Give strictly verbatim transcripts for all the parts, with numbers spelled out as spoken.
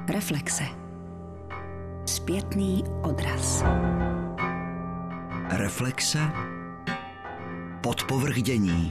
Reflexe. Zpětný odraz. Reflexe. Podpovrchdění.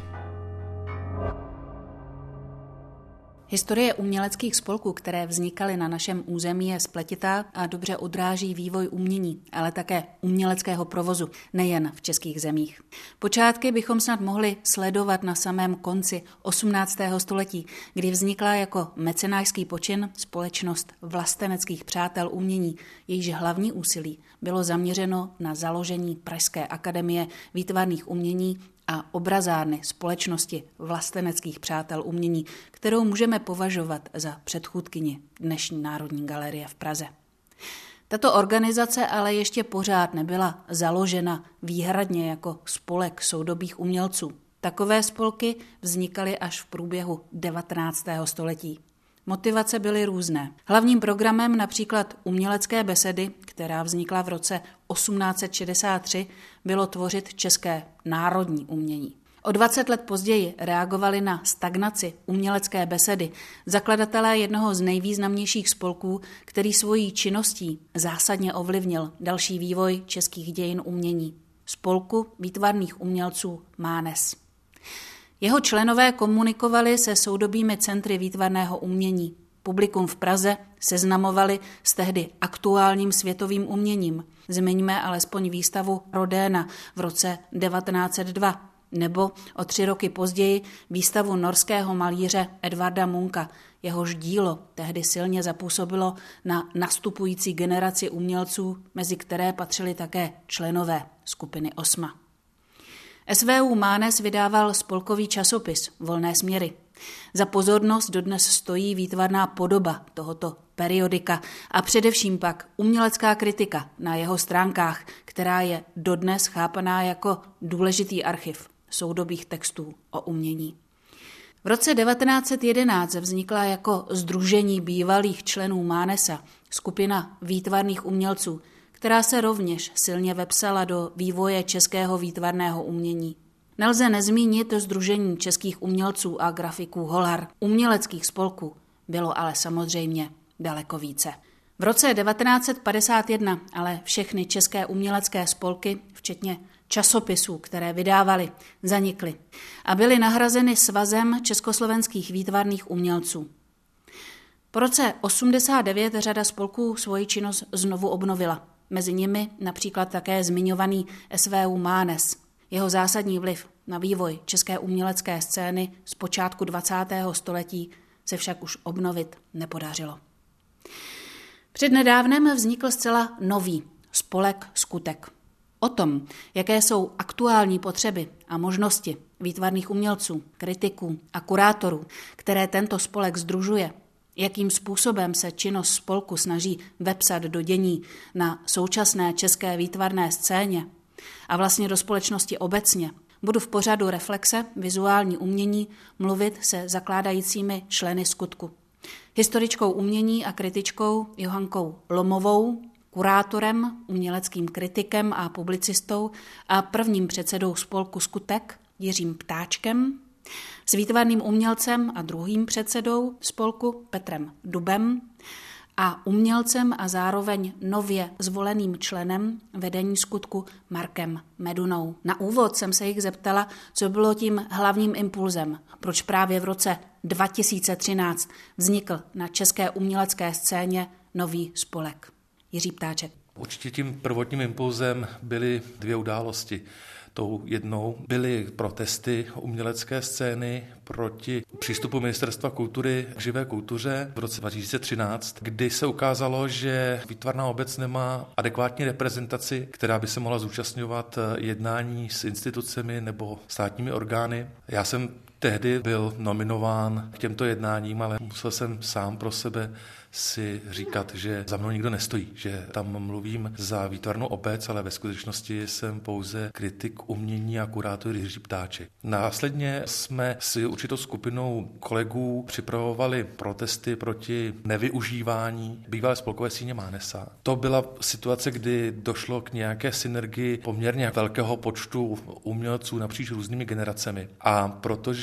Historie uměleckých spolků, které vznikaly na našem území, je spletitá a dobře odráží vývoj umění, ale také uměleckého provozu, nejen v českých zemích. Počátky bychom snad mohli sledovat na samém konci osmnáctého století, kdy vznikla jako mecenášský počin společnost vlasteneckých přátel umění, jejíž hlavní úsilí bylo zaměřeno na založení Pražské akademie výtvarných umění a obrazárny společnosti vlasteneckých přátel umění, kterou můžeme považovat za předchůdkyni dnešní Národní galerie v Praze. Tato organizace ale ještě pořád nebyla založena výhradně jako spolek soudobých umělců. Takové spolky vznikaly až v průběhu devatenáctého století. Motivace byly různé. Hlavním programem například umělecké besedy, která vznikla v roce osmnáct set šedesát tři, bylo tvořit české národní umění. O dvacet let později reagovali na stagnaci umělecké besedy zakladatelé jednoho z nejvýznamnějších spolků, který svojí činností zásadně ovlivnil další vývoj českých dějin umění. Spolku výtvarných umělců Mánes. Jeho členové komunikovali se soudobými centry výtvarného umění. Publikum v Praze seznamovali s tehdy aktuálním světovým uměním. Zmiňme alespoň výstavu Rodéna v roce devatenáct set dva, nebo o tři roky později výstavu norského malíře Edvarda Munka. Jehož dílo tehdy silně zapůsobilo na nastupující generaci umělců, mezi které patřili také členové skupiny Osma. S V U Mánes vydával spolkový časopis Volné směry. Za pozornost dodnes stojí výtvarná podoba tohoto periodika a především pak umělecká kritika na jeho stránkách, která je dodnes chápaná jako důležitý archiv soudobých textů o umění. V roce devatenáct set jedenáct vznikla jako sdružení bývalých členů Mánesa skupina výtvarných umělců, která se rovněž silně vepsala do vývoje českého výtvarného umění. Nelze nezmínit sdružení českých umělců a grafiků Holar. Uměleckých spolků bylo ale samozřejmě daleko více. V roce devatenáct set padesát jedna ale všechny české umělecké spolky, včetně časopisů, které vydávali, zanikly a byly nahrazeny Svazem československých výtvarných umělců. Po roce osmdesát devět řada spolků svoji činnost znovu obnovila. Mezi nimi například také zmiňovaný S V U Mánes. Jeho zásadní vliv na vývoj české umělecké scény z počátku dvacátého století se však už obnovit nepodařilo. Přednedávnem vznikl zcela nový spolek Skutek. O tom, jaké jsou aktuální potřeby a možnosti výtvarných umělců, kritiků a kurátorů, které tento spolek sdružuje, jakým způsobem se činnost spolku snaží vepsat do dění na současné české výtvarné scéně a vlastně do společnosti obecně, budu v pořadu Reflexe vizuální umění mluvit se zakládajícími členy Skutku. Historičkou umění a kritičkou Johankou Lomovou, kurátorem, uměleckým kritikem a publicistou a prvním předsedou spolku Skutek Jiřím Ptáčkem, s výtvarným umělcem a druhým předsedou spolku Petrem Dubem a umělcem a zároveň nově zvoleným členem vedení Skutku Markem Medunou. Na úvod jsem se jich zeptala, co bylo tím hlavním impulzem, proč právě v roce dva tisíce třináct vznikl na české umělecké scéně nový spolek. Jiří Ptáček. Určitě tím prvotním impulzem byly dvě události. Tou jednou byly protesty umělecké scény proti přístupu Ministerstva kultury k živé kultuře v roce dva tisíce třináct, kdy se ukázalo, že výtvarná obec nemá adekvátní reprezentaci, která by se mohla zúčastňovat jednání s institucemi nebo státními orgány. Já jsem tehdy byl nominován k těmto jednáním, ale musel jsem sám pro sebe si říkat, že za mnou nikdo nestojí, že tam mluvím za výtvarnou obec, ale ve skutečnosti jsem pouze kritik umění a kurátor Jiří Ptáček. Následně jsme si určitou skupinou kolegů připravovali protesty proti nevyužívání bývalé spolkové síně Mánesa. To byla situace, kdy došlo k nějaké synergii poměrně velkého počtu umělců napříč různými generacemi. A protože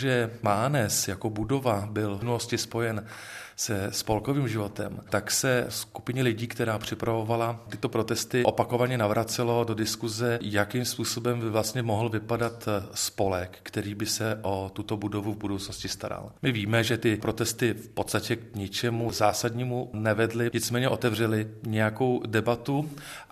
že Mánes jako budova byl v minulosti spojen se spolkovým životem, tak se skupině lidí, která připravovala tyto protesty, opakovaně navracelo do diskuze, jakým způsobem by vlastně mohl vypadat spolek, který by se o tuto budovu v budoucnosti staral. My víme, že ty protesty v podstatě k ničemu zásadnímu nevedly, nicméně otevřeli nějakou debatu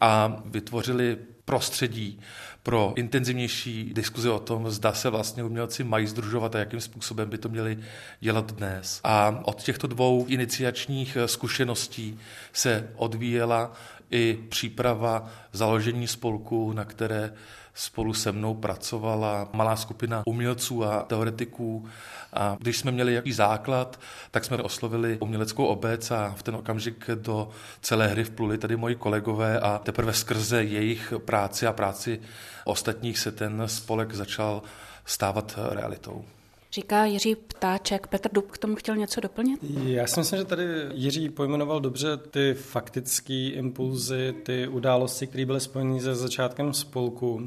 a vytvořili prostředí pro intenzivnější diskuzi o tom, zda se vlastně umělci mají sdružovat a jakým způsobem by to měli dělat dnes. A od těchto dvou iniciačních zkušeností se odvíjela i příprava založení spolku, na které spolu se mnou pracovala malá skupina umělců a teoretiků. A když jsme měli jaký základ, tak jsme oslovili uměleckou obec a v ten okamžik do celé hry vpluli tady moji kolegové a teprve skrze jejich práci a práci ostatních se ten spolek začal stávat realitou. Říká Jiří Ptáček. Petr Dub k tomu chtěl něco doplnit? Já si myslím, že tady Jiří pojmenoval dobře ty faktické impulzy, ty události, které byly spojeny se začátkem spolku.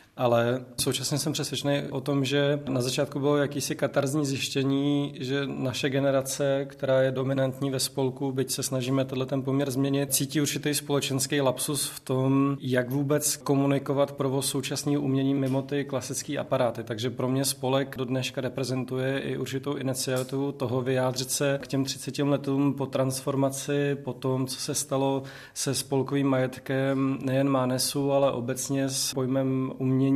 Ale současně jsem přesvědčený o tom, že na začátku bylo jakýsi katarzní zjištění, že naše generace, která je dominantní ve spolku, byť se snažíme tenhle ten poměr změnit, cítí určitý společenský lapsus v tom, jak vůbec komunikovat provoz současného umění mimo ty klasické aparáty. Takže pro mě spolek do dneška reprezentuje i určitou iniciativu toho vyjádřit se k těm třiceti letům po transformaci, po tom, co se stalo se spolkovým majetkem nejen Mánesu, ale obecně s pojmem umění,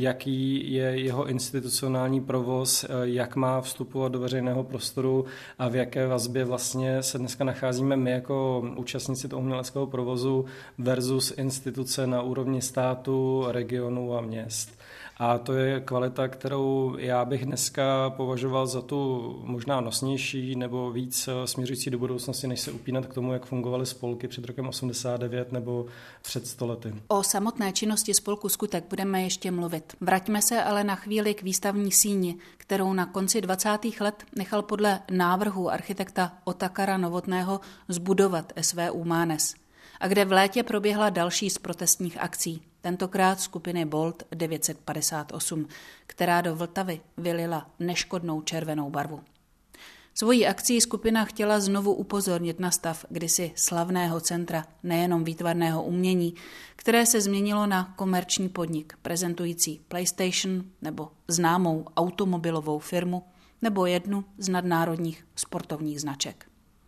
jaký je jeho institucionální provoz, jak má vstupovat do veřejného prostoru a v jaké vazbě vlastně se dneska nacházíme my jako účastníci toho uměleckého provozu versus instituce na úrovni státu, regionu a měst. A to je kvalita, kterou já bych dneska považoval za tu možná nosnější nebo víc směřující do budoucnosti, než se upínat k tomu, jak fungovaly spolky před rokem osmdesát devět nebo před sto lety. O samotné činnosti spolku Skutek budeme ještě mluvit. Vraťme se ale na chvíli k výstavní síni, kterou na konci dvacátých let nechal podle návrhu architekta Otakara Novotného zbudovat S V U Mánes. A kde v létě proběhla další z protestních akcí, tentokrát skupiny Bolt devět set padesát osm, která do Vltavy vylila neškodnou červenou barvu. Svojí akcí skupina chtěla znovu upozornit na stav kdysi slavného centra nejenom výtvarného umění, které se změnilo na komerční podnik prezentující PlayStation nebo známou automobilovou firmu nebo jednu z nadnárodních sportovních značek.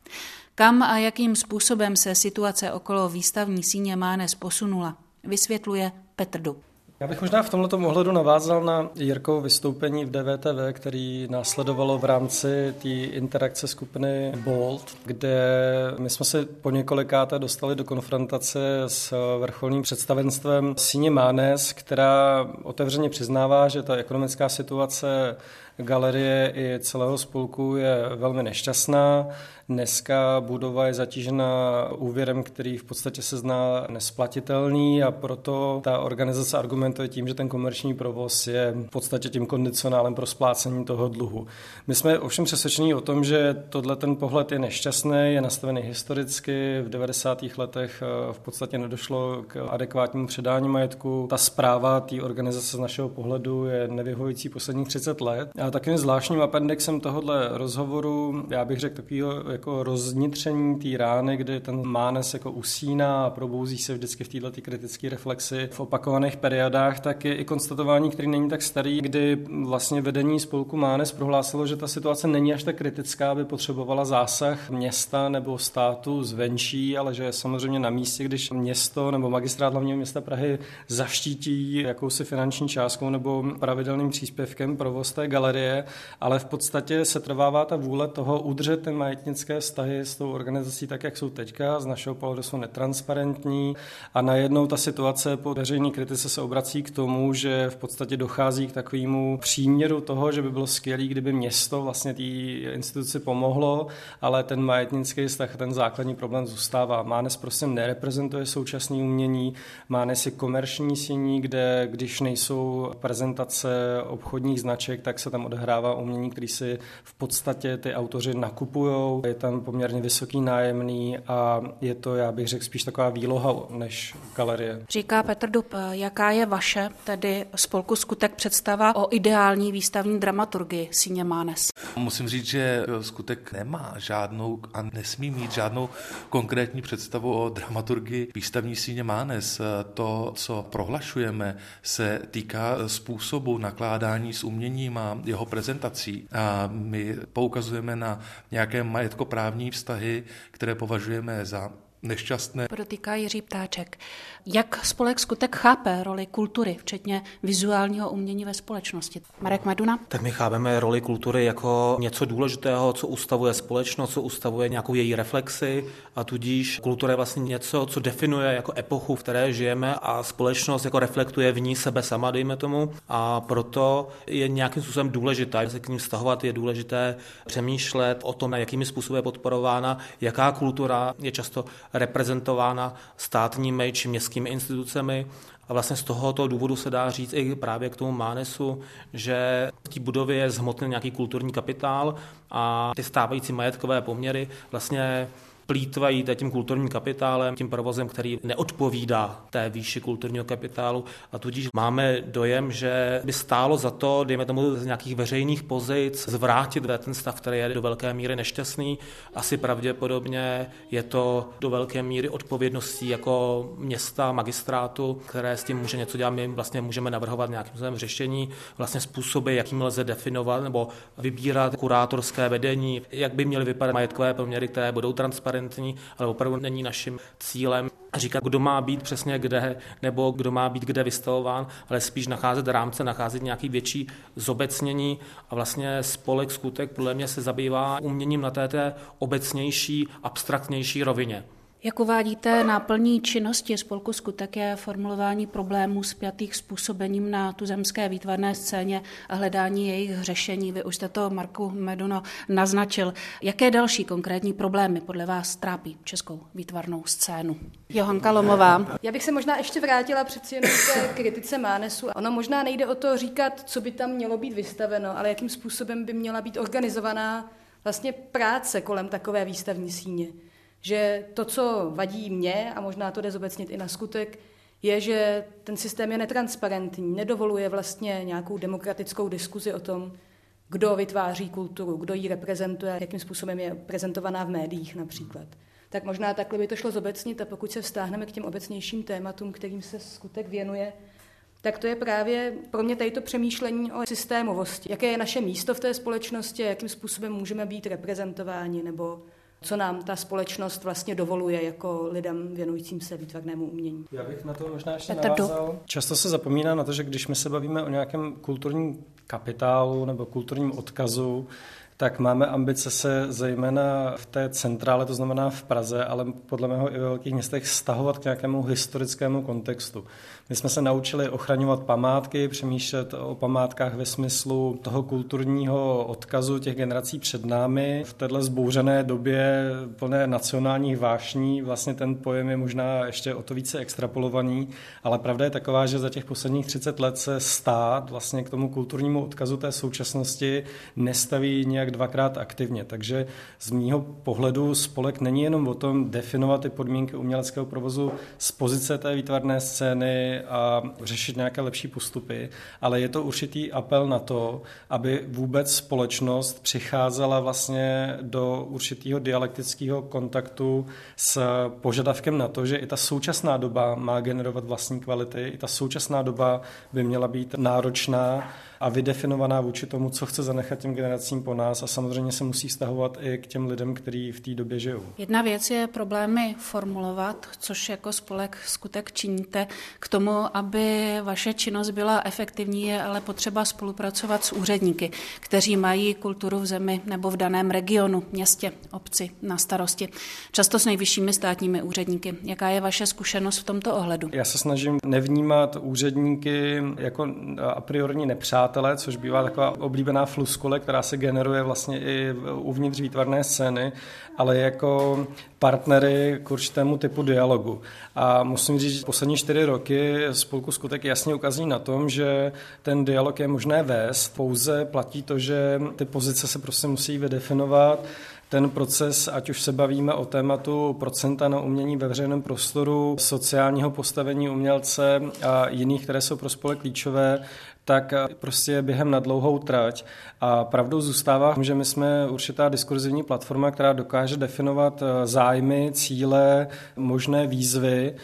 Kam a jakým způsobem se situace okolo výstavní síně Mánes posunula, vysvětluje Petr Dub. Já bych možná v tomto ohledu navázal na Jirkovo vystoupení v D V T V, který následovalo v rámci té interakce skupiny Bolt, kde my jsme se po několikáté dostali do konfrontace s vrcholným představenstvem síně Mánes, která otevřeně přiznává, že ta ekonomická situace galerie i celého spolku je velmi nešťastná. Dneska budova je zatížena úvěrem, který v podstatě se zná nesplatitelný a proto ta organizace argumentuje tím, že ten komerční provoz je v podstatě tím kondicionálem pro splácení toho dluhu. My jsme ovšem přesvědčení o tom, že tohle ten pohled je nešťastný, je nastavený historicky. V devadesátých letech v podstatě nedošlo k adekvátnímu předání majetku. Ta správa té organizace z našeho pohledu je nevyhovující posledních třicet let. A takovým zvláštním appendixem tohohle rozhovoru, já bych řekl takového jako roznitření té rány, kdy ten Mánes jako usíná a probouzí se vždycky v této kritické reflexi v opakovaných periodách, tak je i konstatování, který není tak starý, kdy vlastně vedení spolku Mánes prohlásilo, že ta situace není až tak kritická, aby potřebovala zásah města nebo státu zvenčí, ale že je samozřejmě na místě, když město nebo magistrát hlavního města Prahy zaštítí jakousi finanční částkou nebo pravidelným příspěvkem provoz té galerie, ale v podstatě se trvává ta vůle toho udržet ten majetnický vztahy s tou organizací tak, jak jsou teďka, z našeho pohledu jsou netransparentní a najednou ta situace po veřejné kritice se obrací k tomu, že v podstatě dochází k takovému příměru toho, že by bylo skvělé, kdyby město vlastně té instituci pomohlo, ale ten majetnický vztah, ten základní problém zůstává. Mánes prostě nereprezentuje současné umění, Mánes je komerční síní, kde když nejsou prezentace obchodních značek, tak se tam tam odehrává umění, který si v podstatě ty autoři nakupujou. Je tam poměrně vysoký nájemný a je to, já bych řekl, spíš taková výloha než galerie. Říká Petr Dub, jaká je vaše, tedy spolku Skutek, představa o ideální výstavní dramaturgii Síně Mánes? Musím říct, že Skutek nemá žádnou a nesmí mít žádnou konkrétní představu o dramaturgii výstavní Síně Mánes. To, co prohlašujeme, se týká způsobu nakládání s uměním a jeho prezentací. A my poukazujeme na nějaké majetkoprávní vztahy, které považujeme za nešťastné. Podotýká Jiří Ptáček. Jak spolek Skutek chápe roli kultury, včetně vizuálního umění ve společnosti? Marek Meduna? Tak my chápeme roli kultury jako něco důležitého, co ustavuje společnost, co ustavuje nějakou její reflexi a tudíž kultura je vlastně něco, co definuje jako epochu, v které žijeme a společnost jako reflektuje v ní sebe sama, dejme tomu, a proto je nějakým způsobem důležitá. Se k ním vztahovat je důležité přemýšlet o tom, jakými způsoby je podporována, jaká kultura je často reprezentována státními či městskými institucemi. A vlastně z tohoto důvodu se dá říct i právě k tomu Mánesu, že v té budově je zhmotněn nějaký kulturní kapitál a ty stávající majetkové poměry vlastně plýtvají tím kulturním kapitálem, tím provozem, který neodpovídá té výši kulturního kapitálu a tudíž máme dojem, že by stálo za to, dejme tomu z nějakých veřejných pozic, zvrátit ten stav, který je do velké míry nešťastný. Asi pravděpodobně je to do velké míry odpovědností jako města, magistrátu, které s tím může něco dělat. My vlastně můžeme navrhovat nějakým způsobem řešení, vlastně způsoby, jakým lze definovat nebo vybírat kurátorské vedení, jak by měly vypadat majetkové poměry, které budou transparentní, ale opravdu není naším cílem říkat, kdo má být přesně kde, nebo kdo má být kde vystavován, ale spíš nacházet rámce, nacházet nějaký větší zobecnění a vlastně spolek Skutek podle mě se zabývá uměním na té, té obecnější, abstraktnější rovině. Jak uvádíte, náplní činnosti spolku Skutek je formulování problémů spjatých s působením na tuzemské výtvarné scéně a hledání jejich řešení. Vy už jste to, Marku Meduno, naznačil. Jaké další konkrétní problémy podle vás trápí českou výtvarnou scénu? Johanka Lomová. Já bych se možná ještě vrátila přeci jen k té kritice Mánesu. Ono možná nejde o to říkat, co by tam mělo být vystaveno, ale jakým způsobem by měla být organizovaná vlastně práce kolem takové výstavní síně. Že to, co vadí mně, a možná to jde zobecnit i na Skutek, je, že ten systém je netransparentní, nedovoluje vlastně nějakou demokratickou diskuzi o tom, kdo vytváří kulturu, kdo ji reprezentuje, jakým způsobem je prezentovaná v médiích například. Tak možná takhle by to šlo zobecnit a pokud se vztáhneme k těm obecnějším tématům, kterým se Skutek věnuje, tak to je právě pro mě tady to přemýšlení o systémovosti. Jaké je naše místo v té společnosti, jakým způsobem můžeme být reprezentováni, nebo co nám ta společnost vlastně dovoluje jako lidem věnujícím se výtvarnému umění. Já bych na to možná ještě navázal. Často se zapomíná na to, že když my se bavíme o nějakém kulturním kapitálu nebo kulturním odkazu, tak máme ambice se zejména v té centrále, to znamená v Praze, ale podle mého i ve velkých městech stahovat k nějakému historickému kontextu. My jsme se naučili ochraňovat památky, přemýšlet o památkách ve smyslu toho kulturního odkazu těch generací před námi. V této zbouřené době plné nacionálních vášní vlastně ten pojem je možná ještě o to více extrapolovaný, ale pravda je taková, že za těch posledních třicet let se stát vlastně k tomu kulturnímu odkazu té současnosti nestaví nějak dvakrát aktivně. Takže z mýho pohledu spolek není jenom o tom definovat ty podmínky uměleckého provozu z pozice té výtvarné scény a řešit nějaké lepší postupy, ale je to určitý apel na to, aby vůbec společnost přicházela vlastně do určitého dialektického kontaktu s požadavkem na to, že i ta současná doba má generovat vlastní kvality, i ta současná doba by měla být náročná a vydefinovaná vůči tomu, co chce zanechat těm generacím po nás a samozřejmě se musí vztahovat i k těm lidem, kteří v té době žijou. Jedna věc je problémy formulovat, což jako spolek Skutek činíte. K tomu, aby vaše činnost byla efektivní, je ale potřeba spolupracovat s úředníky, kteří mají kulturu v zemi nebo v daném regionu, městě, obci na starosti. Často s nejvyššími státními úředníky. Jaká je vaše zkušenost v tomto ohledu? Já se snažím nevnímat úředníky jako a priori nepřátelé, přátelé, což bývá taková oblíbená floskule, která se generuje vlastně i uvnitř výtvarné scény, ale jako partnery k určitému typu dialogu. A musím říct, že poslední čtyři roky spolku Skutek jasně ukazují na tom, že ten dialog je možné vést, pouze platí to, že ty pozice se prostě musí vydefinovat. Ten proces, ať už se bavíme o tématu procenta na umění ve veřejném prostoru, sociálního postavení umělce a jiných, které jsou pro spolek klíčové, tak prostě během na dlouhou trať. A pravdou zůstává, že my jsme určitá diskurzivní platforma, která dokáže definovat zájmy, cíle, možné výzvy,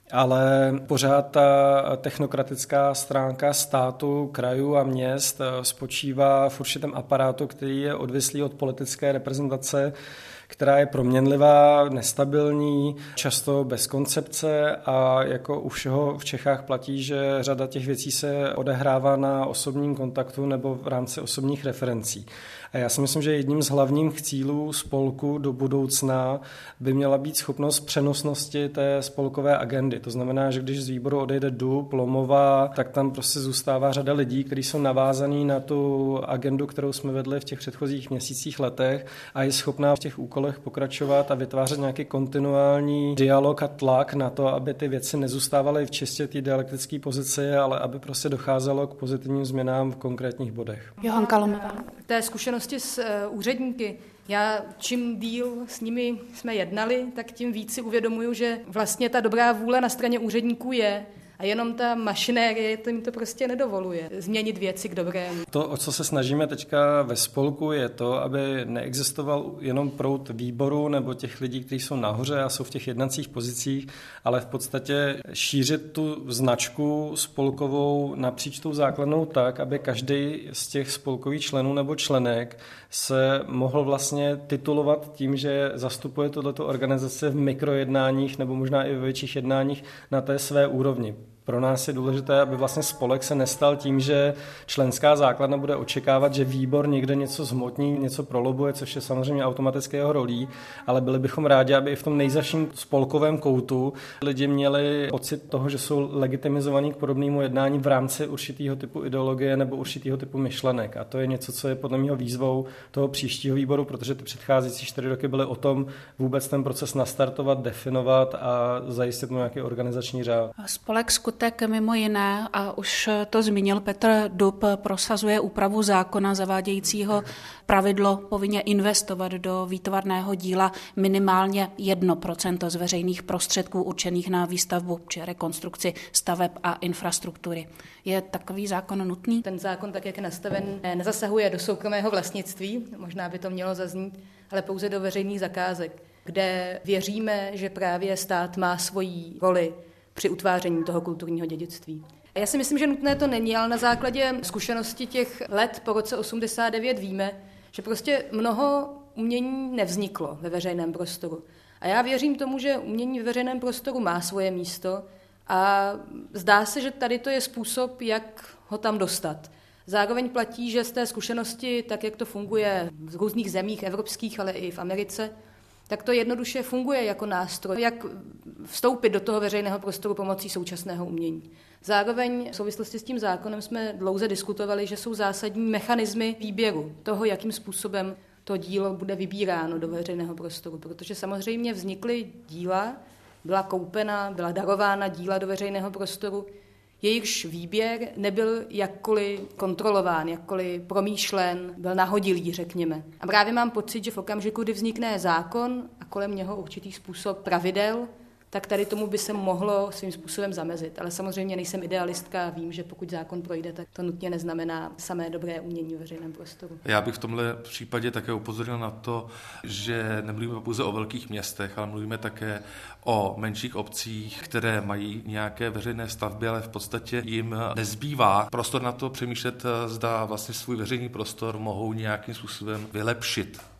ale pořád ta technokratická stránka státu, krajů a měst spočívá v určitém aparátu, který je odvislý od politické reprezentace, která je proměnlivá, nestabilní, často bez koncepce a jako u všeho v Čechách platí, že řada těch věcí se odehrává na osobním kontaktu nebo v rámci osobních referencí. A já si myslím, že jedním z hlavních cílů spolku do budoucna by měla být schopnost přenosnosti té spolkové agendy. To znamená, že když z výboru odejde Dub, Lomova, tak tam prostě zůstává řada lidí, kteří jsou navázaní na tu agendu, kterou jsme vedli v těch předchozích měsících, letech a je schopná v těch úkolech pokračovat a vytvářet nějaký kontinuální dialog a tlak na to, aby ty věci nezůstávaly v čistě té dialektické pozici, ale aby prostě docházelo k pozitivním změnám v konkrétních bodech. Johanka Lomová. Té zkušenosti s uh, úředníky, já čím díl s nimi jsme jednali, tak tím víc si uvědomuju, že vlastně ta dobrá vůle na straně úředníků je a jenom ta mašinérie to jim to prostě nedovoluje změnit věci k dobrému. To, o co se snažíme teďka ve spolku, je to, aby neexistoval jenom proud výboru nebo těch lidí, kteří jsou nahoře a jsou v těch jednacích pozicích, ale v podstatě šířit tu značku spolkovou napříč tou základnou tak, aby každý z těch spolkových členů nebo členek se mohl vlastně titulovat tím, že zastupuje tohleto organizace v mikrojednáních nebo možná i ve větších jednáních na té své úrovni. Pro nás je důležité, aby vlastně spolek se nestal tím, že členská základna bude očekávat, že výbor někde něco zhmotní, něco prolobuje, což je samozřejmě automaticky jeho rolí, ale byli bychom rádi, aby i v tom nejzaším spolkovém koutu lidi měli pocit toho, že jsou legitimizovaní k podobnému jednání v rámci určitého typu ideologie nebo určitého typu myšlenek. A to je něco, co je podle mého výzvou toho příštího výboru, protože ty předcházející čtyři roky byly o tom vůbec ten proces nastartovat, definovat a zajistit mu nějaký organizační řád. Spolek Skutek mimo jiné, a už to zmínil Petr Dub, prosazuje úpravu zákona zavádějícího pravidlo povinně investovat do výtvarného díla minimálně jedno procento z veřejných prostředků určených na výstavbu či rekonstrukci staveb a infrastruktury. Je takový zákon nutný? Ten zákon, tak jak je nastaven, nezasahuje do soukromého vlastnictví, možná by to mělo zaznít, ale pouze do veřejných zakázek, kde věříme, že právě stát má svoji roli při utváření toho kulturního dědictví. Já si myslím, že nutné to není, ale na základě zkušenosti těch let po roce osmdesát devět víme, že prostě mnoho umění nevzniklo ve veřejném prostoru. A já věřím tomu, že umění ve veřejném prostoru má svoje místo a zdá se, že tady to je způsob, jak ho tam dostat. Zároveň platí, že z té zkušenosti, tak jak to funguje v různých zemích evropských, ale i v Americe, tak to jednoduše funguje jako nástroj, jak vstoupit do toho veřejného prostoru pomocí současného umění. Zároveň v souvislosti s tím zákonem jsme dlouze diskutovali, že jsou zásadní mechanismy výběru toho, jakým způsobem to dílo bude vybíráno do veřejného prostoru, protože samozřejmě vznikly díla, byla koupena, byla darována díla do veřejného prostoru, jejichž výběr nebyl jakkoliv kontrolován, jakkoliv promýšlen, byl nahodilý, řekněme. A právě mám pocit, že v okamžiku, kdy vznikne zákon a kolem něho určitý způsob pravidel, tak tady tomu by se mohlo svým způsobem zamezit. Ale samozřejmě nejsem idealistka a vím, že pokud zákon projde, tak to nutně neznamená samé dobré umění ve veřejném prostoru. Já bych v tomhle případě také upozornil na to, že nemluvíme pouze o velkých městech, ale mluvíme také o menších obcích, které mají nějaké veřejné stavby, ale v podstatě jim nezbývá prostor na to přemýšlet, zda vlastně svůj veřejný prostor mohou nějakým způsobem vylepšit,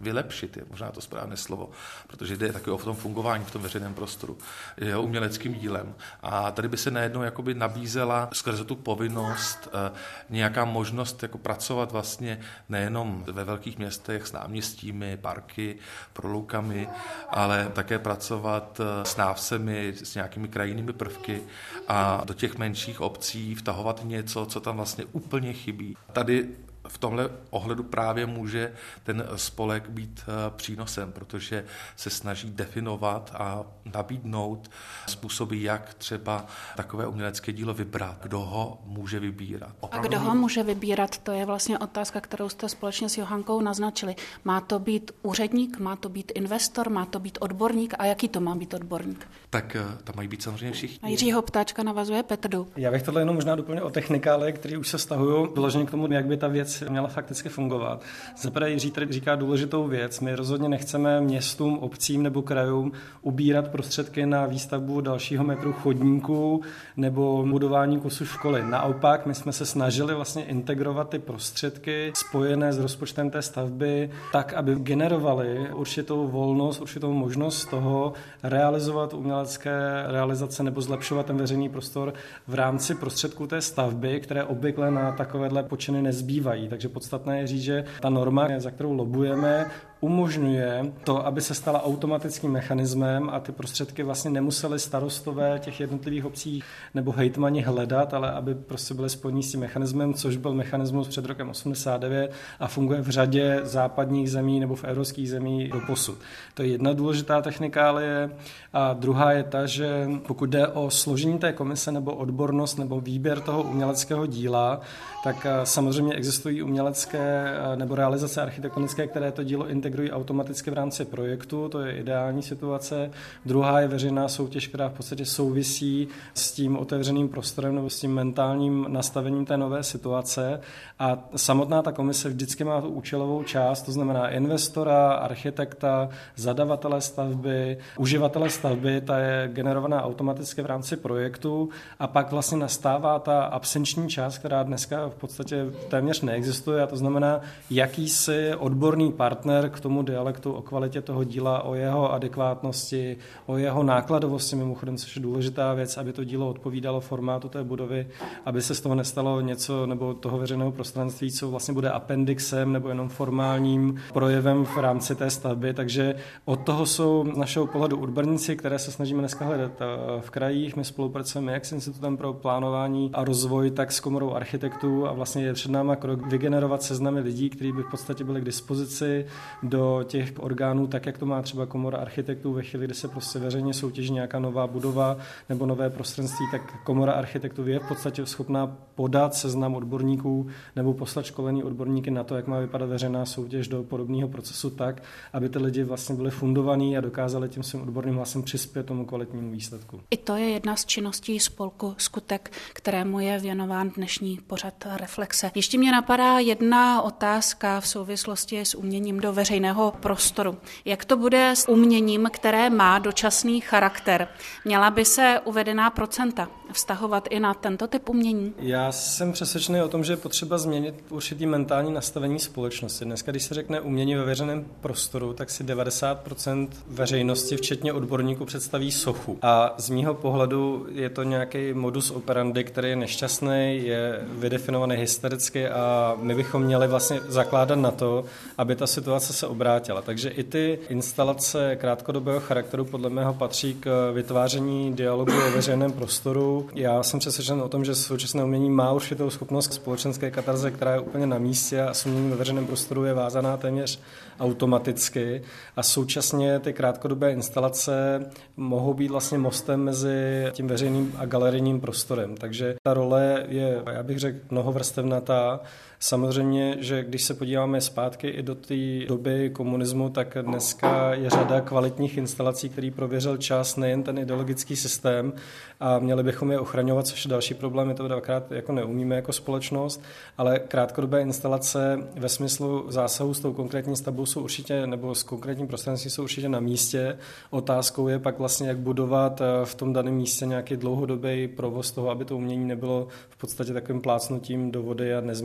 vylepšit, je možná to správné slovo, protože jde taky o tom fungování v tom veřejném prostoru, jeho uměleckým dílem. A tady by se najednou jakoby nabízela skrze tu povinnost nějaká možnost jako pracovat vlastně nejenom ve velkých městech s náměstími, parky, proloukami, ale také pracovat s návsemi, s nějakými krajinnými prvky a do těch menších obcí vtahovat něco, co tam vlastně úplně chybí. Tady v tomhle ohledu právě může ten spolek být přínosem, protože se snaží definovat a nabídnout způsoby, jak třeba takové umělecké dílo vybrat, kdo ho může vybírat. Opravdu... A kdo ho může vybírat, to je vlastně otázka, kterou jste společně s Johankou naznačili. Má to být úředník, má to být investor, má to být odborník a jaký to má být odborník? Tak tam mají být samozřejmě všichni. A Jiřího Ptáčka navazuje Petr Dub. Já bych tohle jenom možná doplnil o technikálie, které už se vztahují vyloženě k tomu, jak by ta věc měla fakticky fungovat. Zaprvé Jiří tady říká důležitou věc. My rozhodně nechceme městům, obcím nebo krajům ubírat prostředky na výstavbu dalšího metru chodníků nebo budování kusu školy. Naopak, my jsme se snažili vlastně integrovat ty prostředky spojené s rozpočtem té stavby tak, aby generovaly určitou volnost, určitou možnost toho realizovat umělecké realizace nebo zlepšovat ten veřejný prostor v rámci prostředků té stavby, které obvykle na takovéhle počiny nezbývají. Takže podstatné je říct, že ta norma, za kterou lobujeme, umožňuje to, aby se stala automatickým mechanismem a ty prostředky vlastně nemuseli starostové těch jednotlivých obcí nebo hejtmani hledat, ale aby prostě byly spojení s tím mechanismem, což byl mechanismus před rokem osmdesát devět a funguje v řadě západních zemí nebo v evropských zemí doposud. To je jedna důležitá technikálie a druhá je ta, že pokud jde o složení té komise nebo odbornost nebo výběr toho uměleckého díla, tak samozřejmě existují umělecké nebo realizace architektonické, které to dílo integrují automaticky v rámci projektu, to je ideální situace. Druhá je veřejná soutěž, která v podstatě souvisí s tím otevřeným prostorem nebo s tím mentálním nastavením té nové situace. A samotná ta komise vždycky má tu účelovou část, to znamená investora, architekta, zadavatele stavby, uživatele stavby, ta je generovaná automaticky v rámci projektu a pak vlastně nastává ta absenční část, která dneska v podstatě téměř neexistuje a to znamená jakýsi odborný partner k tomu dialektu o kvalitě toho díla, o jeho adekvátnosti, o jeho nákladovosti, mimochodem, což je důležitá věc, aby to dílo odpovídalo formátu té budovy, aby se z toho nestalo něco nebo toho veřejného prostranství, co vlastně bude appendixem nebo jenom formálním projevem v rámci té stavby. Takže od toho jsou z našeho pohledu odborníci, které se snažíme dneska hledat v krajích. My spolupracujeme jak s Institutem pro plánování a rozvoj, tak s Komorou architektů a vlastně je před náma krok vygenerovat seznamy lidí, kteří by v podstatě byli k dispozici do těch orgánů, tak jak to má třeba Komora architektů ve chvíli, kdy se prostě veřejně soutěží nějaká nová budova nebo nové prostranství, tak Komora architektů je v podstatě schopná podat seznam odborníků nebo poslat školení odborníky na to, jak má vypadat veřejná soutěž do podobného procesu tak, aby ty lidi vlastně byli fundovaní a dokázali tím svým odborným hlasem přispět tomu kvalitnímu výsledku. I to je jedna z činností spolku Skutek, kterému je věnován dnešní pořad Reflexe. Ještě mě napadá jedna otázka v souvislosti s uměním do veřejného prostoru. Jak to bude s uměním, které má dočasný charakter? Měla by se uvedená procenta vztahovat i na tento typ umění? Já jsem přesvědčený o tom, že je potřeba změnit určitý mentální nastavení společnosti. Dneska, když se řekne umění ve veřejném prostoru, tak si devadesát procent veřejnosti, včetně odborníků, představí sochu. A z mýho pohledu je to nějaký modus operandi, který je nešťastný, je vydefinovaný hystericky a my bychom měli vlastně zakládat na to, aby ta situace se obrátila. Takže i ty instalace krátkodobého charakteru podle mého patří k vytváření dialogu o veřejném prostoru. Já jsem přesvědčen o tom, že současné umění má určitou schopnost společenské katarze, která je úplně na místě a s uměním ve veřejném prostoru je vázaná téměř automaticky a současně ty krátkodobé instalace mohou být vlastně mostem mezi tím veřejným a galerijním prostorem. Takže ta role je, já bych řekl, mnohovrstevnatá. Samozřejmě, že když se podíváme zpátky i do té doby komunismu, tak dneska je řada kvalitních instalací, který prověřil čas, nejen ten ideologický systém a měli bychom je ochraňovat, což je další problém, my to dvakrát jako neumíme jako společnost, ale krátkodobé instalace ve smyslu zásahu s tou konkrétní stavbou jsou určitě, nebo s konkrétním prostranstvím jsou určitě na místě. Otázkou je pak vlastně, jak budovat v tom daném místě nějaký dlouhodobý provoz toho, aby to umění nebylo v podstatě takovým plácnutím do vody a nezmizelo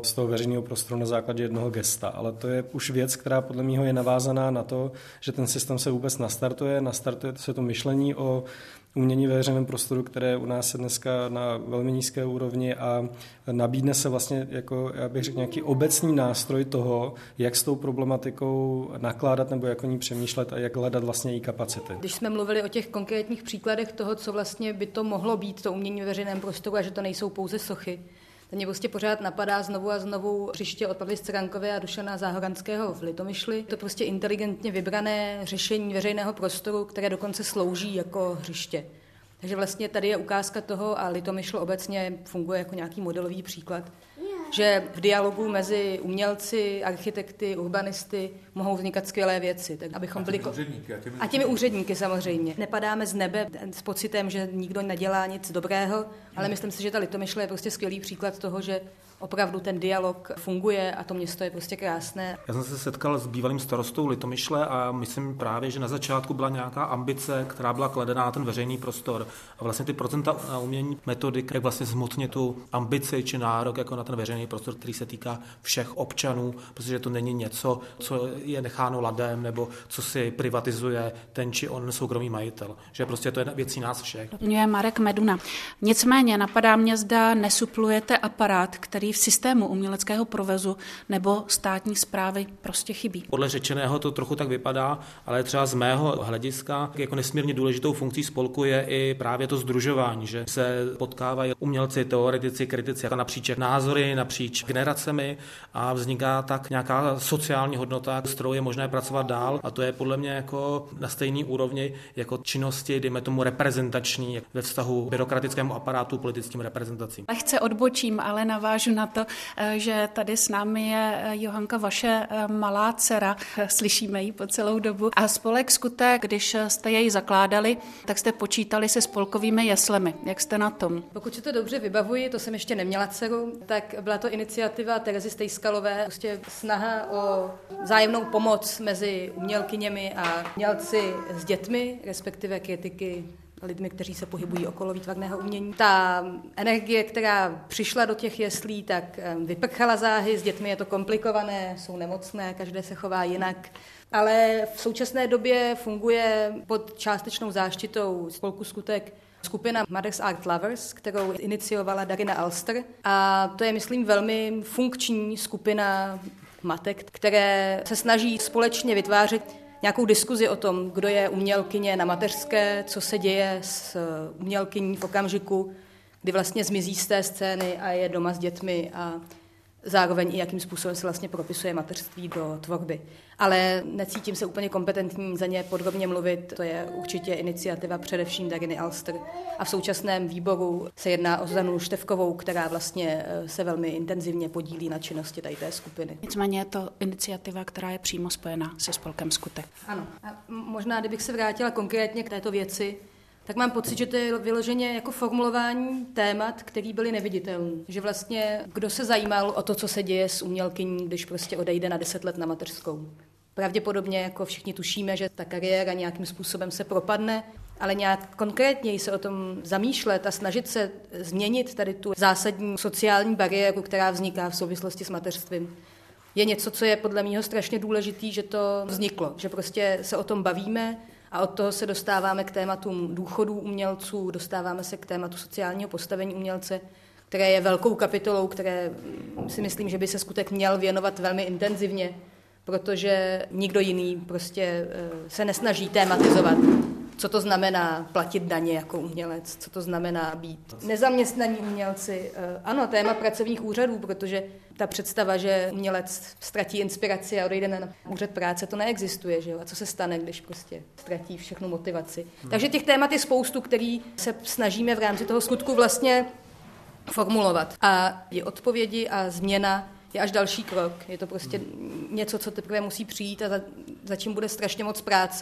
z toho veřejného prostoru na základě jednoho gesta. Ale to je už věc, která podle mého je navázaná na to, že ten systém se vůbec nastartuje, nastartuje se to myšlení o umění ve veřejném prostoru, které u nás je dneska na velmi nízké úrovni a nabídne se vlastně jako, já bych řekl, nějaký obecný nástroj toho, jak s tou problematikou nakládat nebo jak o ní přemýšlet a jak hledat vlastně její kapacity. Když jsme mluvili o těch konkrétních příkladech toho, co vlastně by to mohlo být, to umění ve veřejném prostoru a že to nejsou pouze sochy, to mě prostě pořád napadá znovu a znovu hřiště od Pavly Scrankové a Dušana Záhoranského v Litomyšli. To prostě inteligentně vybrané řešení veřejného prostoru, které dokonce slouží jako hřiště. Takže vlastně tady je ukázka toho a Litomyšl obecně funguje jako nějaký modelový příklad, že v dialogu mezi umělci, architekty, urbanisty mohou vznikat skvělé věci. Tak abychom byli ko- úředníky, a, těmi a těmi úředníky samozřejmě. Nepadáme z nebe s pocitem, že nikdo nedělá nic dobrého, ale myslím si, že ta Litomyšl je prostě skvělý příklad toho, že opravdu ten dialog funguje a to město je prostě krásné. Já jsem se setkal s bývalým starostou Litomyšle a myslím právě, že na začátku byla nějaká ambice, která byla kladená na ten veřejný prostor. A vlastně ty procenta na umění metodik, jak vlastně zhmotnit tu ambici či nárok jako na ten veřejný prostor, který se týká všech občanů, protože to není něco, co je necháno ladem nebo co si privatizuje ten či on soukromý majitel. Že prostě to je věcí nás všech. Je Marek Meduna. Nicméně napadá mě, zda nesuplujete aparát, který v systému uměleckého provozu nebo státní správy prostě chybí. Podle řečeného to trochu tak vypadá, ale třeba z mého hlediska jako nesmírně důležitou funkcí spolku je i právě to sdružování, že se potkávají umělci, teoretici, kritici jako napříč názory, napříč generacemi a vzniká tak nějaká sociální hodnota, s kterou je možné pracovat dál a to je podle mě jako na stejné úrovni jako činnosti, dejme tomu reprezentační ve vztahu byrokratickému aparátu, politickým reprezentacím. Lehce odbočím, ale navážu na to, že tady s námi je Johanka, vaše malá dcera, slyšíme ji po celou dobu. A spolek Skutek, když jste jej zakládali, tak jste počítali se spolkovými jeslemi. Jak jste na tom? Pokud si to dobře vybavuji, to jsem ještě neměla dceru, tak byla to iniciativa Terezy Stejskalové, prostě snaha o vzájemnou pomoc mezi umělkyněmi a umělci s dětmi, respektive kritiky lidmi, kteří se pohybují okolo výtvarného umění. Ta energie, která přišla do těch jeslí, tak vyprchala záhy, s dětmi je to komplikované, jsou nemocné, každé se chová jinak. Ale v současné době funguje pod částečnou záštitou spolku Skutek skupina Mothers Art Lovers, kterou iniciovala Darina Alster. A to je, myslím, velmi funkční skupina matek, které se snaží společně vytvářet nějakou diskuzi o tom, kdo je umělkyně na mateřské, co se děje s umělkyní v okamžiku, kdy vlastně zmizí z té scény a je doma s dětmi a zároveň i jakým způsobem se vlastně propisuje mateřství do tvorby. Ale necítím se úplně kompetentní za ně podrobně mluvit, to je určitě iniciativa především Dariny Alster. A v současném výboru se jedná o Zuzanu Števkovou, která vlastně se velmi intenzivně podílí na činnosti tady té skupiny. Nicméně je to iniciativa, která je přímo spojená se spolkem Skutek. Ano. A možná, kdybych se vrátila konkrétně k této věci, tak mám pocit, že to je vyloženě jako formulování témat, které byly neviditelné. Že vlastně kdo se zajímal o to, co se děje s umělkyní, když prostě odejde na deset let na mateřskou. Pravděpodobně jako všichni tušíme, že ta kariéra nějakým způsobem se propadne, ale nějak konkrétněji se o tom zamýšlet a snažit se změnit tady tu zásadní sociální bariéru, která vzniká v souvislosti s mateřstvím, je něco, co je podle mého strašně důležitý, že to vzniklo, že prostě se o tom bavíme a od toho se dostáváme k tématům důchodů umělců, dostáváme se k tématu sociálního postavení umělce, které je velkou kapitolou, které si myslím, že by se Skutek měl věnovat velmi intenzivně, protože nikdo jiný prostě se nesnaží tématizovat, co to znamená platit daně jako umělec, co to znamená být nezaměstnaní umělci. Ano, téma pracovních úřadů, protože ta představa, že umělec ztratí inspiraci a odejde na úřad práce, to neexistuje, že jo? A co se stane, když prostě ztratí všechnu motivaci. Hmm. Takže těch témat je spoustu, který se snažíme v rámci toho skutku vlastně formulovat. A je odpovědi a změna je až další krok. Je to prostě něco, co teprve musí přijít a za, za čím bude strašně moc práce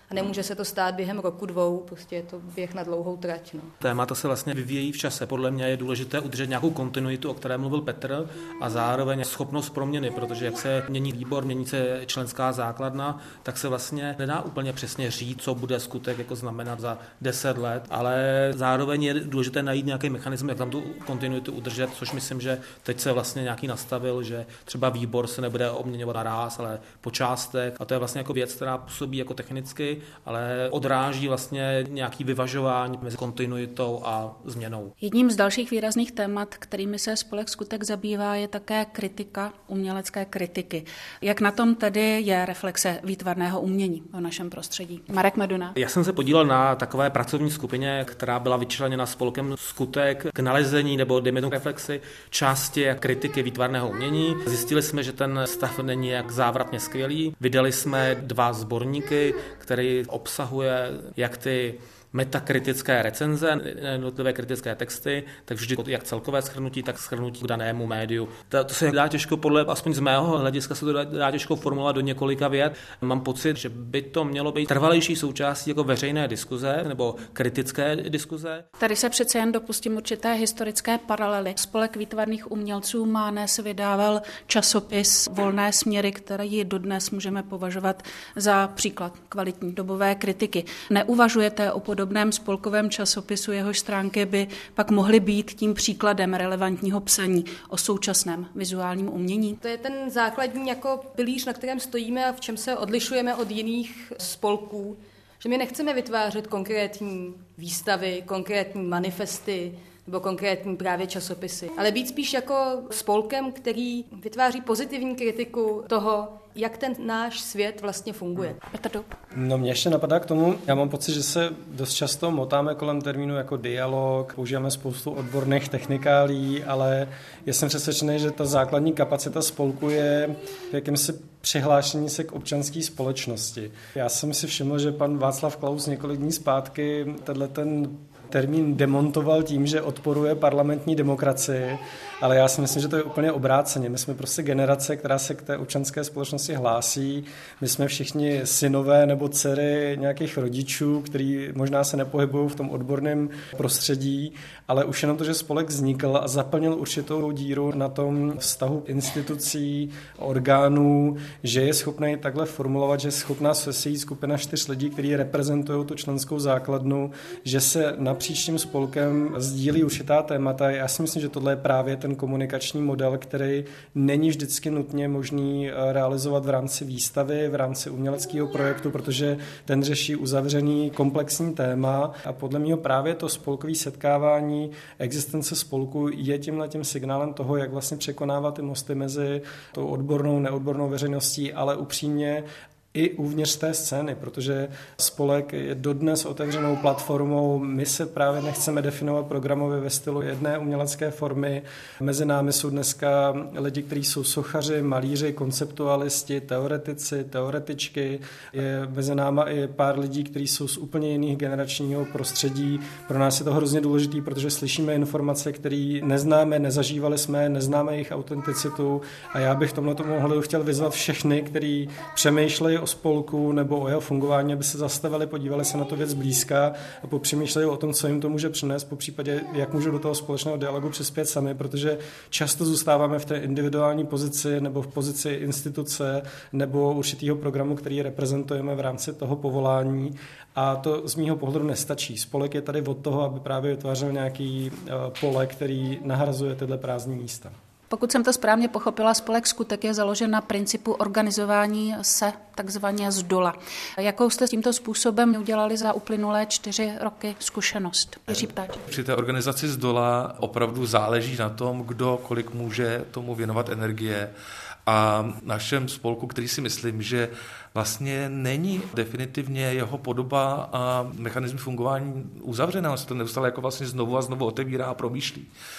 a nemůže se to stát během roku, dvou, prostě je to běh na dlouhou trať. No. Témata se vlastně vyvíjejí v čase. Podle mě je důležité udržet nějakou kontinuitu, o které mluvil Petr, a zároveň schopnost proměny, protože jak se mění výbor, mění se členská základna, tak se vlastně nedá úplně přesně říct, co bude skutek jako znamenat za deset let, ale zároveň je důležité najít nějaký mechanismus, jak tam tu kontinuitu udržet, což myslím, že teď se vlastně nějaký nastavil, že třeba výbor se nebude obměňovat naráz, ale po částech, a to je vlastně jako věc, která působí jako technicky, ale odráží vlastně nějaký vyvažování mezi kontinuitou a změnou. Jedním z dalších výrazných témat, kterými se spolek Skutek zabývá, je také kritika, umělecké kritiky. Jak na tom tedy je reflexe výtvarného umění v našem prostředí? Marek Meduna. Já jsem se podílel na takové pracovní skupině, která byla vyčleněna spolkem Skutek k nalezení nebo dejme tomu reflexi části kritiky výtvarného umění. Zjistili jsme, že ten stav není jak závratně skvělý. Vydali jsme dva sborníky, který obsahuje jak ty metakritické recenze, jednotlivé kritické texty, tak vždy jak celkové shrnutí, tak shrnutí k danému médiu. To, to se dá těžko, podle, aspoň z mého hlediska se to dá, dá těžko formulovat do několika vět. Mám pocit, že by to mělo být trvalejší součástí jako veřejné diskuze nebo kritické diskuze. Tady se přece jen dopustím určité historické paralely. Spolek výtvarných umělců Mánes vydával časopis Volné směry, který dodnes můžeme považovat za příklad kvalitní dobové kritiky. Neuvažujete o podobném spolkovém časopisu, jehož stránky by pak mohly být tím příkladem relevantního psaní o současném vizuálním umění? To je ten základní jako pilíř, na kterém stojíme a v čem se odlišujeme od jiných spolků, že my nechceme vytvářet konkrétní výstavy, konkrétní manifesty nebo konkrétní právě časopisy, ale být spíš jako spolkem, který vytváří pozitivní kritiku toho, jak ten náš svět vlastně funguje. Petr. No mě ještě napadá k tomu, já mám pocit, že se dost často motáme kolem termínu jako dialog, používáme spoustu odborných technikálí, ale já jsem přesvědčený, že ta základní kapacita spolku je v jakýmsi přihlášení se k občanské společnosti. Já jsem si všiml, že pan Václav Klaus několik dní zpátky tenhle ten termín demontoval tím, že odporuje parlamentní demokracii, ale já si myslím, že to je úplně obráceně. My jsme prostě generace, která se k té občanské společnosti hlásí. My jsme všichni synové nebo dcery nějakých rodičů, kteří možná se nepohybují v tom odborném prostředí, ale už jenom to, že spolek vznikl a zaplnil určitou díru na tom vztahu institucí, orgánů, že je schopný takhle formulovat, že je schopná se sejít skupina čtyř lidí, kteří reprezentují tu členskou základnu, že se napříč tím spolkem sdílí určitá témata. Já si myslím, že tohle je právě ten komunikační model, který není vždycky nutně možný realizovat v rámci výstavy, v rámci uměleckého projektu, protože ten řeší uzavřený komplexní téma a podle mého právě to spolkové setkávání, existence spolku je tímhletím signálem toho, jak vlastně překonávat ty mosty mezi tou odbornou, neodbornou veřejností, ale upřímně i uvnitř té scény, protože spolek je dodnes otevřenou platformou. My se právě nechceme definovat programově ve stylu jedné umělecké formy. Mezi námi jsou dneska lidi, kteří jsou sochaři, malíři, konceptualisti, teoretici, teoretičky. Je mezi náma i pár lidí, kteří jsou z úplně jiných generačního prostředí. Pro nás je to hrozně důležité, protože slyšíme informace, které neznáme, nezažívali jsme, neznáme jejich autenticitu a já bych tomhle tomu ohledu chtěl vyzvat všechny, kteří přemýšlejí o spolku nebo o jeho fungování, aby se zastavili, podívali se na to věc blízka a popřemýšleli o tom, co jim to může přinést, popřípadě jak můžou do toho společného dialogu přispět sami, protože často zůstáváme v té individuální pozici nebo v pozici instituce nebo určitého programu, který reprezentujeme v rámci toho povolání a to z mýho pohledu nestačí. Spolek je tady od toho, aby právě vytvářel nějaký pole, který nahrazuje tyhle prázdné místa. Pokud jsem to správně pochopila, spolek Skutek je založen na principu organizování se takzvaně z dola. Jakou jste tímto způsobem udělali za uplynulé čtyři roky zkušenost? Jiří Ptáček. Při té organizaci z dola opravdu záleží na tom, kdo kolik může tomu věnovat energie. A v našem spolku, který si myslím, že vlastně není definitivně jeho podoba a mechanismy fungování uzavřená, on se to neustále jako vlastně znovu a znovu otevírá a promýšlí.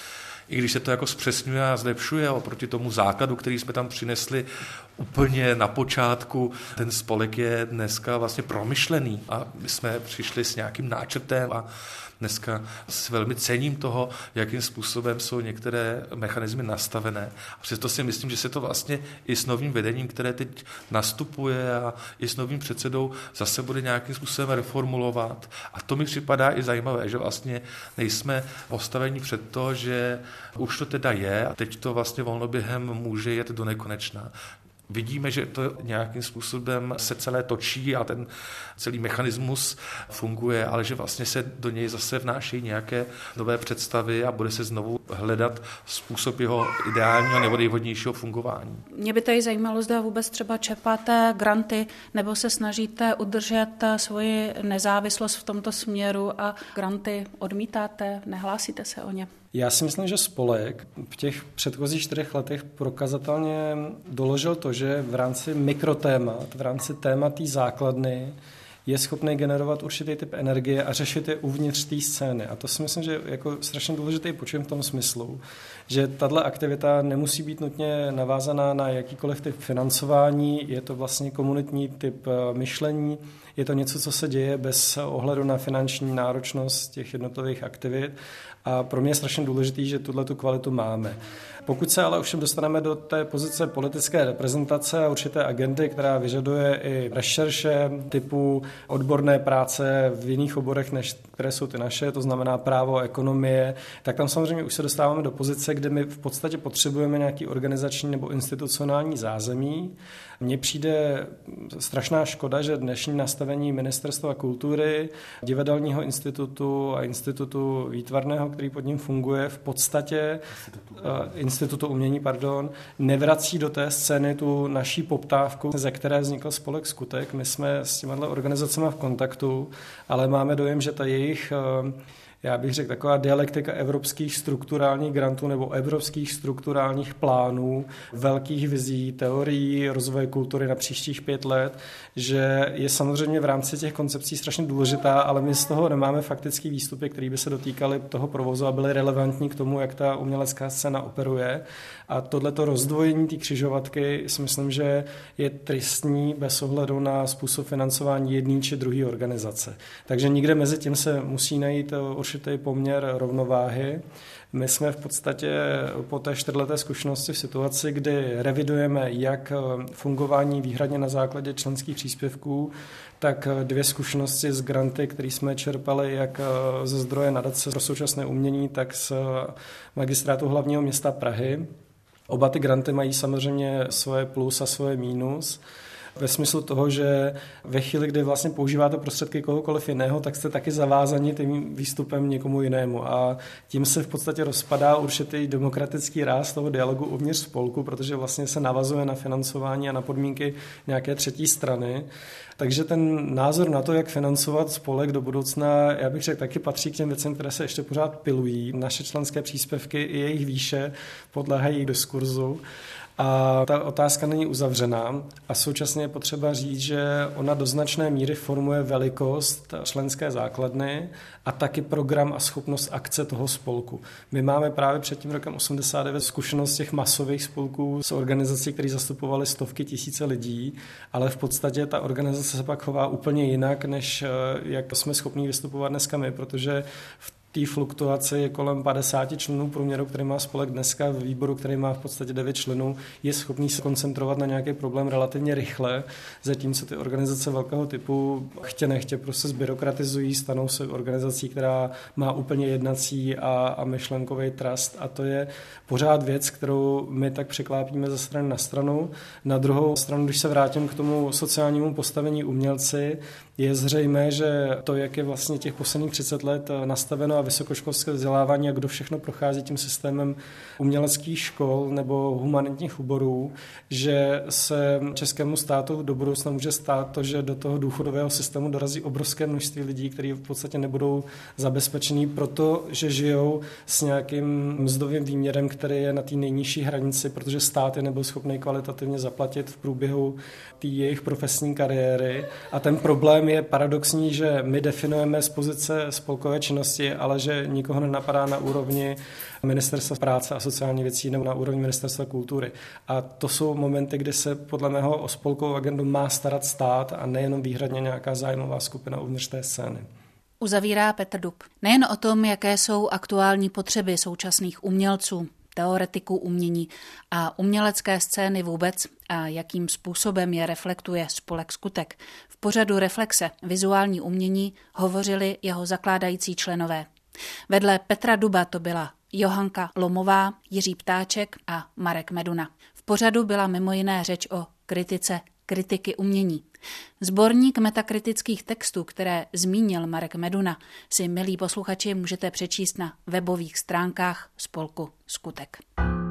i když se to jako zpřesňuje a zlepšuje oproti tomu základu, který jsme tam přinesli úplně na počátku, ten spolek je dneska vlastně promyšlený a my jsme přišli s nějakým náčrtem a dneska si velmi cením toho, jakým způsobem jsou některé mechanismy nastavené. A přesto si myslím, že se to vlastně i s novým vedením, které teď nastupuje a i s novým předsedou zase bude nějakým způsobem reformulovat. A to mi připadá i zajímavé, že vlastně nejsme postaveni před to, že už to teda je a teď to vlastně volnoběhem může jet do nekonečna. Vidíme, že to nějakým způsobem se celé točí a ten celý mechanismus funguje, ale že vlastně se do něj zase vnášejí nějaké nové představy a bude se znovu hledat způsob jeho ideálního nebo nejvhodnějšího fungování. Mě by tady zajímalo, zda vůbec třeba čerpáte granty nebo se snažíte udržet svoji nezávislost v tomto směru a granty odmítáte, nehlásíte se o ně. Já si myslím, že spolek v těch předchozích čtyřech letech prokazatelně doložil to, že v rámci mikrotémat, v rámci tématý základny je schopný generovat určitý typ energie a řešit je uvnitř té scény. A to si myslím, že je jako strašně důležitý počin v tom smyslu, že tahle aktivita nemusí být nutně navázaná na jakýkoliv typ financování, je to vlastně komunitní typ myšlení, je to něco, co se děje bez ohledu na finanční náročnost těch jednotlivých aktivit a pro mě je strašně důležitý, že tuhle tu kvalitu máme. Pokud se ale ovšem dostaneme do té pozice politické reprezentace a určité agendy, která vyžaduje i rešerše typu odborné práce v jiných oborech, než které jsou ty naše, to znamená právo, ekonomie, tak tam samozřejmě už se dostáváme do pozice, kde my v podstatě potřebujeme nějaký organizační nebo institucionální zázemí. Mně přijde strašná škoda, že dnešní nastavení Ministerstva kultury, Divadelního institutu a Institutu výtvarného, který pod ním funguje, v podstatě institutu, institutu umění, pardon, nevrací do té scény tu naší poptávku, ze které vznikl spolek Skutek. My jsme s těmihle organizacemi v kontaktu, ale máme dojem, že ta jejich, já bych řekl, taková dialektika evropských strukturálních grantů nebo evropských strukturálních plánů, velkých vizí, teorií rozvoje kultury na příštích pět let, že je samozřejmě v rámci těch koncepcí strašně důležitá, ale my z toho nemáme faktický výstupy, které by se dotýkaly toho provozu a byly relevantní k tomu, jak ta umělecká scéna operuje. A tohleto rozdvojení té křižovatky si myslím, že je tristní bez ohledu na způsob financování jedné či druhé organizace. Takže nikde mezi tím se musí najít určitý poměr rovnováhy. My jsme v podstatě po té čtyřleté zkušenosti v situaci, kdy revidujeme jak fungování výhradně na základě členských příspěvků, tak dvě zkušenosti z granty, které jsme čerpali jak ze zdroje nadace pro současné umění, tak z Magistrátu hlavního města Prahy. Oba ty granty mají samozřejmě svoje plus a svoje mínus. Ve smyslu toho, že ve chvíli, kdy vlastně používáte prostředky kohokoliv jiného, tak jste taky zavázaní tím výstupem někomu jinému. A tím se v podstatě rozpadá určitý demokratický ráz toho dialogu uvnitř spolku, protože vlastně se navazuje na financování a na podmínky nějaké třetí strany. Takže ten názor na to, jak financovat spolek do budoucna, já bych řekl, taky patří k těm věcem, které se ještě pořád pilují. Naše členské příspěvky i jejich výše podléhají diskurzu. A ta otázka není uzavřená a současně je potřeba říct, že ona do značné míry formuje velikost členské základny a taky program a schopnost akce toho spolku. My máme právě před tím rokem osmdesát devět zkušenost těch masových spolků s organizací, které zastupovaly stovky tisíce lidí, ale v podstatě ta organizace se pak chová úplně jinak, než jak jsme schopní vystupovat dneska my, protože v té fluktuaci je kolem padesáti členů průměru, který má spolek dneska, v výboru, který má v podstatě devět členů, je schopný se koncentrovat na nějaký problém relativně rychle, zatímco ty organizace velkého typu chtě nechtě prostě zbyrokratizují, stanou se organizací, která má úplně jednací a, a myšlenkový trust a to je pořád věc, kterou my tak překlápíme ze strany na stranu. Na druhou stranu, když se vrátím k tomu sociálnímu postavení umělci, je zřejmé, že to, jak je vlastně těch posledních třicet let nastaveno a vysokoškolské vzdělávání a kdo všechno prochází tím systémem uměleckých škol nebo humanitních oborů, že se českému státu do budoucna může stát to, že do toho důchodového systému dorazí obrovské množství lidí, kteří v podstatě nebudou zabezpečení, protože žijou s nějakým mzdovým výměrem, který je na té nejnižší hranici, protože stát je nebyl schopný kvalitativně zaplatit v průběhu té jejich profesní kariéry. A ten problém je paradoxní, že my definujeme z pozice spolkové činnosti, ale že nikoho nenapadá na úrovni Ministerstva práce a sociální věcí nebo na úrovni Ministerstva kultury. A to jsou momenty, kdy se podle mého o spolkovou agendu má starat stát a nejenom výhradně nějaká zájmová skupina uvnitř té scény. Uzavírá Petr Dub. Nejen o tom, jaké jsou aktuální potřeby současných umělců, teoretiků umění a umělecké scény vůbec a jakým způsobem je reflektuje spolek Skutek. V pořadu Reflexe vizuální umění hovořili jeho zakládající členové. Vedle Petra Duba to byla Johanka Lomová, Jiří Ptáček a Marek Meduna. V pořadu byla mimo jiné řeč o kritice kritiky umění. Sborník metakritických textů, které zmínil Marek Meduna, si, milí posluchači, můžete přečíst na webových stránkách spolku Skutek.